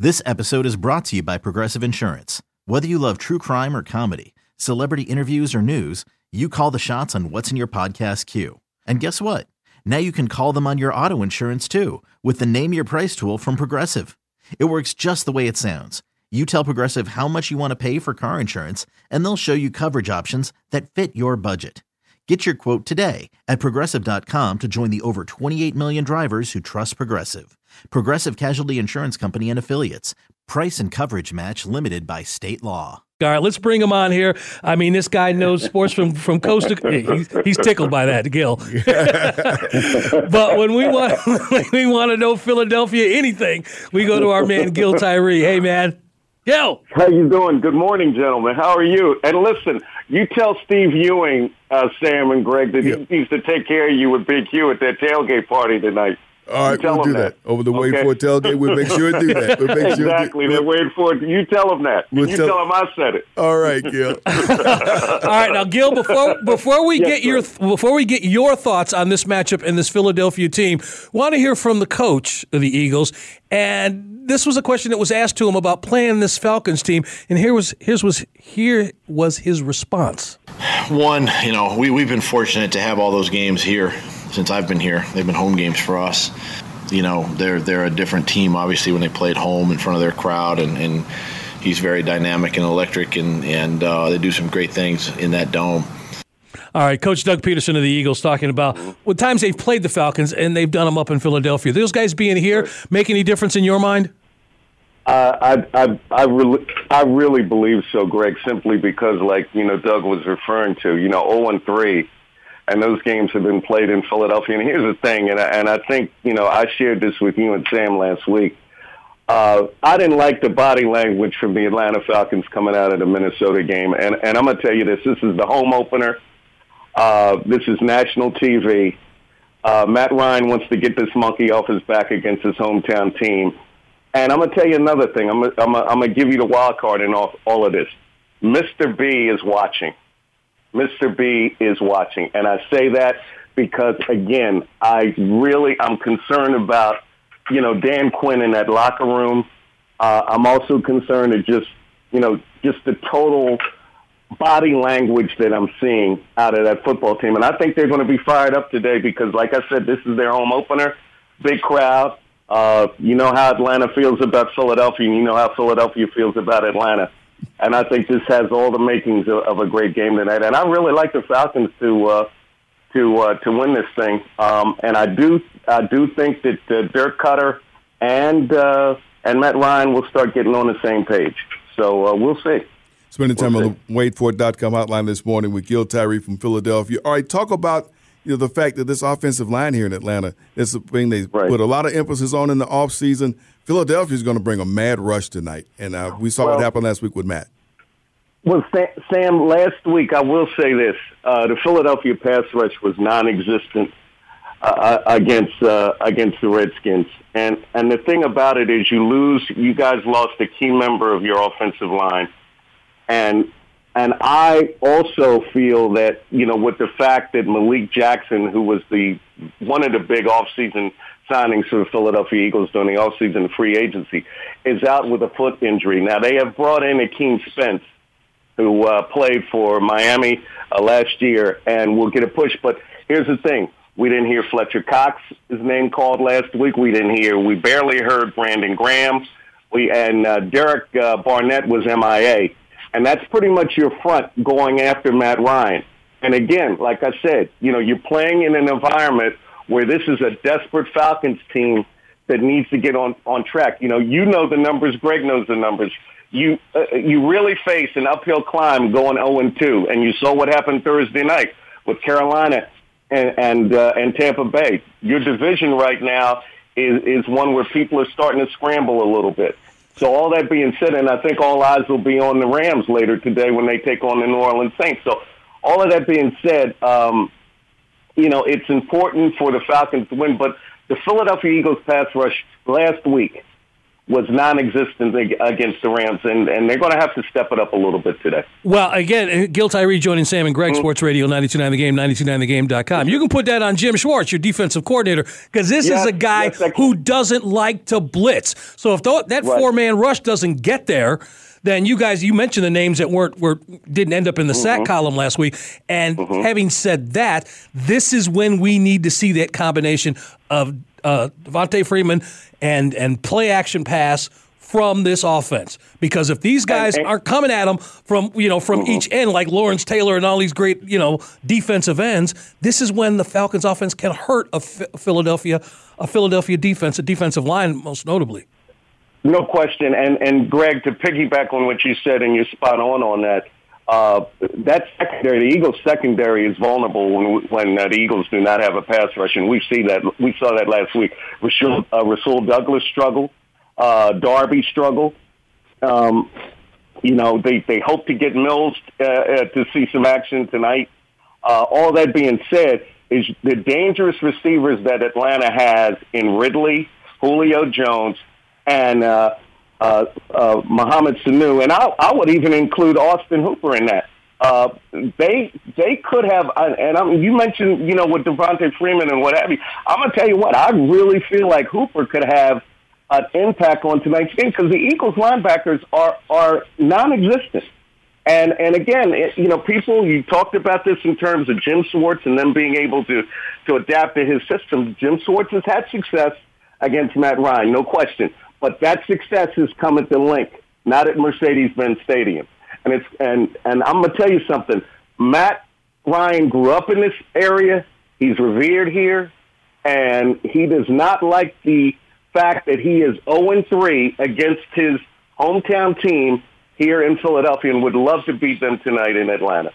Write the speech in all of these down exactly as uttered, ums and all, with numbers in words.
This episode is brought to you by Progressive Insurance. Whether you love true crime or comedy, celebrity interviews or news, you call the shots on what's in your podcast queue. And guess what? Now you can call them on your auto insurance too with the Name Your Price tool from Progressive. It works just the way it sounds. You tell Progressive how much you want to pay for car insurance, and they'll show you coverage options that fit your budget. Get your quote today at Progressive dot com to join the over twenty-eight million drivers who trust Progressive. Progressive Casualty Insurance Company and Affiliates. Price and coverage match limited by state law. All right, let's bring him on here. I mean, this guy knows sports from, from coast to coast. He's, he's tickled by that, Gil. But when we want when we want to know Philadelphia anything, we go to our man Gil Tyree. Hey, man. Gil. How you doing? Good morning, gentlemen. How are you? And listen, you tell Steve Ewing, uh, Sam and Greg, that yep. he needs to take care of you with Big Hugh at that tailgate party tonight. All right, we'll do that. that. Over the Wait okay. For It tailgate, we'll make sure to do that. We'll make exactly. Sure They're waiting for it. You tell them that. We'll you tell, tell them I said it. All right, Gil. All right, now, Gil, before before we yes, get sir. your before we get your thoughts on this matchup and this Philadelphia team, want to hear from the coach of the Eagles. And this was a question that was asked to him about playing this Falcons team, and here was here's was here was his response. One, you know, we we've been fortunate to have all those games here since I've been here. They've been home games for us. You know, they're they're a different team, obviously, when they played home in front of their crowd, and, and he's very dynamic and electric, and, and uh, they do some great things in that dome. All right, Coach Doug Peterson of the Eagles talking about what times they've played the Falcons, and they've done them up in Philadelphia. Those guys being here make any difference in your mind? Uh, I, I, I, really, I really believe so, Greg, simply because, like, you know, Doug was referring to, you know, oh and three. And those games have been played in Philadelphia. And here's the thing, and I, and I think, you know, I shared this with you and Sam last week. Uh, I didn't like the body language from the Atlanta Falcons coming out of the Minnesota game. And, and I'm going to tell you this. This is the home opener. Uh, this is national T V. Uh, Matt Ryan wants to get this monkey off his back against his hometown team. And I'm going to tell you another thing. I'm going I'm I'm to give you the wild card in all, all of this. Mister B is watching. Mister B is watching. And I say that because, again, I really, I'm concerned about, you know, Dan Quinn in that locker room. Uh, I'm also concerned at just, you know, just the total body language that I'm seeing out of that football team. And I think they're going to be fired up today because, like I said, this is their home opener, big crowd. Uh, you know how Atlanta feels about Philadelphia, and you know how Philadelphia feels about Atlanta. And I think this has all the makings of, of a great game tonight. And I really like the Falcons to uh, to uh, to win this thing. Um, and I do I do think that uh, Dirk Cutter and uh, and Matt Ryan will start getting on the same page. So uh, we'll see. Spending time we'll on the wait for it dot com hotline this morning with Gil Tyree from Philadelphia. All right, talk about you know the fact that this offensive line here in Atlanta is a thing they right. put a lot of emphasis on in the offseason. Philadelphia is going to bring a mad rush tonight, and uh, we saw well, what happened last week with Matt. Well, Sam, last week, I will say this. Uh, the Philadelphia pass rush was non-existent uh, against uh, against the Redskins. And and the thing about it is you lose, you guys lost a key member of your offensive line. And and I also feel that, you know, with the fact that Malik Jackson, who was the one of the big offseason signings for the Philadelphia Eagles during the offseason free agency, is out with a foot injury. Now, they have brought in Akeem Spence, who uh, played for Miami uh, last year, and will get a push. But here's the thing. We didn't hear Fletcher Cox, his name called last week. We didn't hear, we barely heard Brandon Graham. We And uh, Derek uh, Barnett was M I A. And that's pretty much your front going after Matt Ryan. And again, like I said, you know, you're playing in an environment where this is a desperate Falcons team that needs to get on, on track. You know, you know the numbers. Greg knows the numbers. You uh, you really face an uphill climb going oh and two, and you saw what happened Thursday night with Carolina and and, uh, and Tampa Bay. Your division right now is, is one where people are starting to scramble a little bit. So all that being said, and I think all eyes will be on the Rams later today when they take on the New Orleans Saints. So all of that being said, um, you know, it's important for the Falcons to win. But the Philadelphia Eagles pass rush last week was non-existent against the Rams, and, and they're going to have to step it up a little bit today. Well, again, Gil Tyree joining Sam and Greg, mm-hmm. Sports Radio ninety-two point nine The Game, ninety-two point nine the game dot com. You can put that on Jim Schwartz, your defensive coordinator, because this yes, is a guy yes, who doesn't like to blitz. So if th- that right. four-man rush doesn't get there, then you guys, you mentioned the names that weren't were didn't end up in the mm-hmm. sack column last week. And mm-hmm. having said that, this is when we need to see that combination of uh, Devontae Freeman and and play action pass from this offense. Because if these guys and, and, aren't coming at them from you know from mm-hmm. each end like Lawrence Taylor and all these great you know defensive ends, this is when the Falcons offense can hurt a Philadelphia a Philadelphia defense, a defensive line most notably. No question. And, and Greg, to piggyback on what you said, and you're spot on on that, uh, that secondary, the Eagles' secondary is vulnerable when, when uh, the Eagles do not have a pass rush, and we see that. We saw that last week. Rasul, uh, Rasul Douglas struggled. Uh, Darby struggled. Um, you know, they, they hope to get Mills uh, uh, to see some action tonight. Uh, all that being said, is the dangerous receivers that Atlanta has in Ridley, Julio Jones, and uh, uh, uh, Mohamed Sanu, and I, I would even include Austin Hooper in that. Uh, they they could have, and I'm, you mentioned, you know, with Devontae Freeman and what have you. I'm gonna tell you what, I really feel like Hooper could have an impact on tonight's game because the Eagles linebackers are are non-existent. And and again, it, you know, people, you talked about this in terms of Jim Schwartz and them being able to to adapt to his system. Jim Schwartz has had success against Matt Ryan, no question. But that success has come at the Link, not at Mercedes-Benz Stadium. And it's and, and I'm going to tell you something. Matt Ryan grew up in this area. He's revered here. And he does not like the fact that he is oh and three against his hometown team here in Philadelphia and would love to beat them tonight in Atlanta.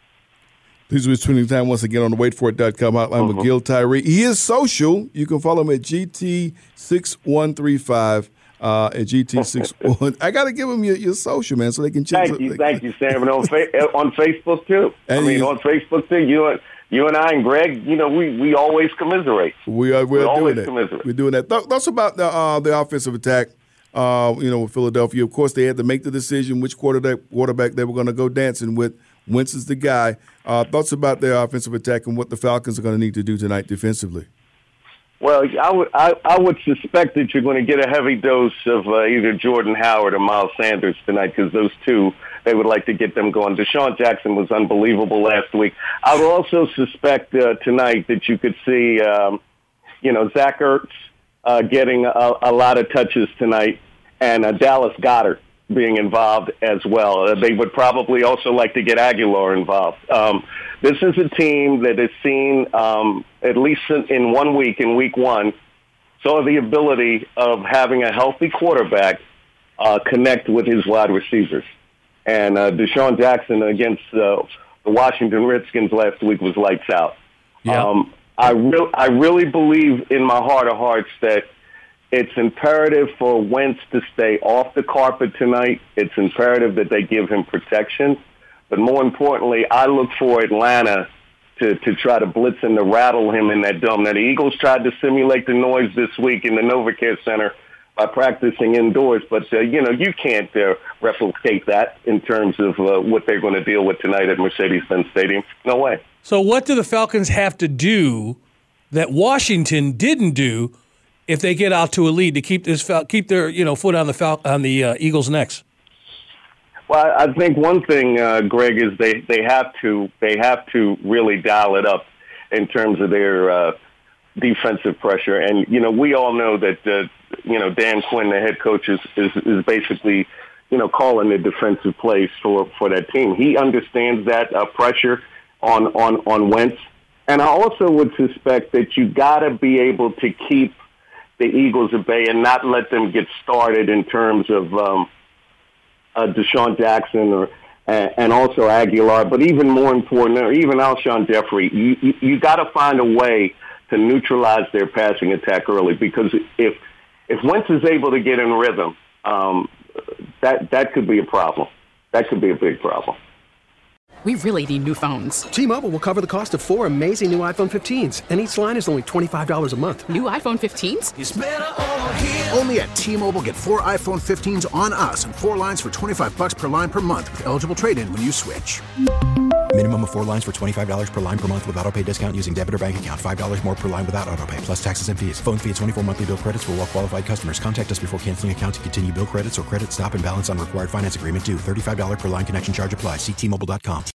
Please be tuning time once again on the wait for it dot com hotline uh-huh. with Gil Tyree. He is social. You can follow him at G T six one three five. Uh, at G T six one. I got to give them your, your social, man, so they can check. Thank you, thank you, Sam. And on, fa- on Facebook, too. And I mean, you, on Facebook, too. You and, you and I and Greg, you know, we, we always commiserate. We are we're we doing always that. Commiserate. We're doing that. Th- that's about the, uh, the offensive attack, uh, you know, with Philadelphia. Of course, they had to make the decision which quarterback, quarterback they were going to go dancing with. Wentz is the guy. Uh, thoughts about their offensive attack and what the Falcons are going to need to do tonight defensively? Well, I would I, I would suspect that you're going to get a heavy dose of uh, either Jordan Howard or Miles Sanders tonight because those two, they would like to get them going. Deshaun Jackson was unbelievable last week. I would also suspect uh, tonight that you could see, um, you know, Zach Ertz uh, getting a, a lot of touches tonight and uh, Dallas Goedert being involved as well. Uh, they would probably also like to get Aguilar involved. Um, this is a team that has seen, um, at least in, in one week, in week one, saw the ability of having a healthy quarterback uh, connect with his wide receivers. And uh, Deshaun Jackson against uh, the Washington Redskins last week was lights out. Yeah. Um, I, re- I really believe in my heart of hearts that it's imperative for Wentz to stay off the carpet tonight. It's imperative that they give him protection. But more importantly, I look for Atlanta to, to try to blitz and to rattle him in that dome. Now, the Eagles tried to simulate the noise this week in the NovaCare Center by practicing indoors. But, uh, you know, you can't uh, replicate that in terms of uh, what they're going to deal with tonight at Mercedes-Benz Stadium. No way. So what do the Falcons have to do that Washington didn't do if they get out to a lead to keep this keep their you know foot on the Fal- on the uh, Eagles' necks? Well, I think one thing, uh, Greg, is they, they have to they have to really dial it up in terms of their uh, defensive pressure. And you know, we all know that uh, you know Dan Quinn, the head coach, is, is is basically you know calling the defensive plays for, for that team. He understands that uh, pressure on on on Wentz, and I also would suspect that you got to be able to keep the Eagles at bay and not let them get started in terms of um, uh, Deshaun Jackson or uh, and also Aguilar. But even more important, or even Alshon Jeffrey, you, you, you got to find a way to neutralize their passing attack early because if if Wentz is able to get in rhythm, um, that that could be a problem. That could be a big problem. we really need new phones. T-Mobile will cover the cost of four amazing new iPhone fifteens, and each line is only twenty-five dollars a month. New iPhone fifteens? It's better over here. Only at T-Mobile, get four iPhone fifteens on us and four lines for twenty-five bucks per line per month with eligible trade-in when you switch. Minimum of four lines for twenty-five dollars per line per month with autopay discount using debit or bank account. five dollars more per line without autopay, plus taxes and fees. Phone fee at twenty-four monthly bill credits for well-qualified customers. Contact us before canceling account to continue bill credits or credit stop and balance on required finance agreement due. thirty-five dollars per line connection charge applies. See T Mobile dot com.